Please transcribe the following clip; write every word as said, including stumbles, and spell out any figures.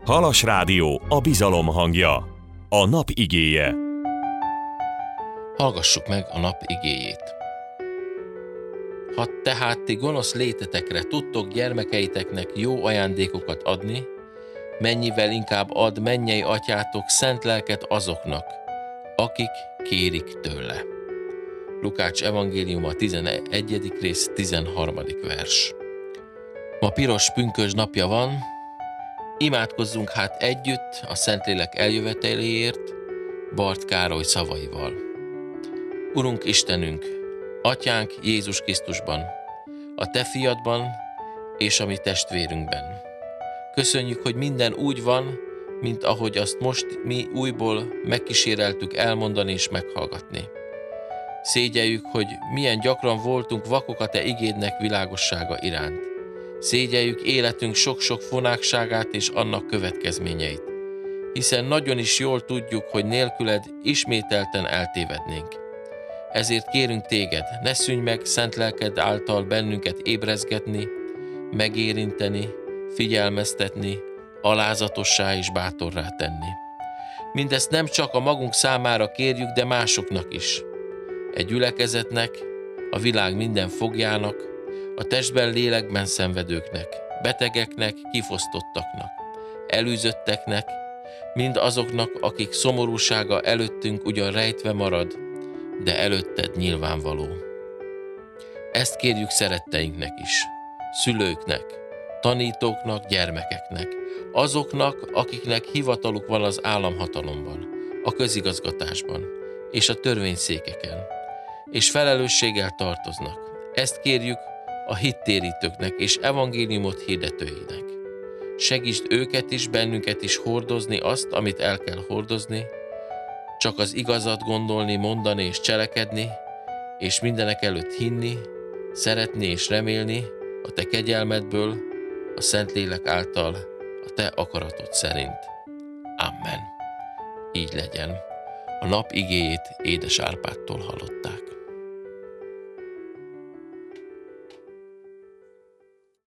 Halas Rádió, a bizalom hangja. A nap igéje. Hallgassuk meg a nap igéjét. Ha tehát ti gonosz létetekre tudtok gyermekeiteknek jó ajándékokat adni, mennyivel inkább ad mennyei atyátok szent lelket azoknak, akik kérik tőle. Lukács evangéliuma tizenegyedik rész tizenharmadik vers. Ma piros pünkösd napja van, imádkozzunk hát együtt a Szentlélek eljöveteléért Barth Károly szavaival. Urunk Istenünk, Atyánk Jézus Krisztusban, a Te fiadban és a mi testvérünkben. Köszönjük, hogy minden úgy van, mint ahogy azt most mi újból megkíséreltük elmondani és meghallgatni. Szégyeljük, hogy milyen gyakran voltunk vakok a Te igédnek világossága iránt. Szégyeljük életünk sok-sok fonákságát és annak következményeit, hiszen nagyon is jól tudjuk, hogy nélküled ismételten eltévednénk. Ezért kérünk Téged, ne szűnj meg szent lelked által bennünket ébrezgetni, megérinteni, figyelmeztetni, alázatossá és bátorrá tenni. Mindezt nem csak a magunk számára kérjük, de másoknak is. Egy gyülekezetnek, a világ minden fogjának, a testben, lélekben szenvedőknek, betegeknek, kifosztottaknak, elűzötteknek, mind azoknak, akik szomorúsága előttünk ugyan rejtve marad, de előtted nyilvánvaló. Ezt kérjük szeretteinknek is, szülőknek, tanítóknak, gyermekeknek, azoknak, akiknek hivataluk van az államhatalomban, a közigazgatásban és a törvényszékeken, és felelősséggel tartoznak. Ezt kérjük a hittérítőknek és evangéliumot hirdetőinek. Segítsd őket is, bennünket is hordozni azt, amit el kell hordozni, csak az igazat gondolni, mondani és cselekedni, és mindenek előtt hinni, szeretni és remélni a Te kegyelmedből, a Szentlélek által, a Te akaratod szerint. Amen. Így legyen. A nap igéjét Édes Árpádtól hallották.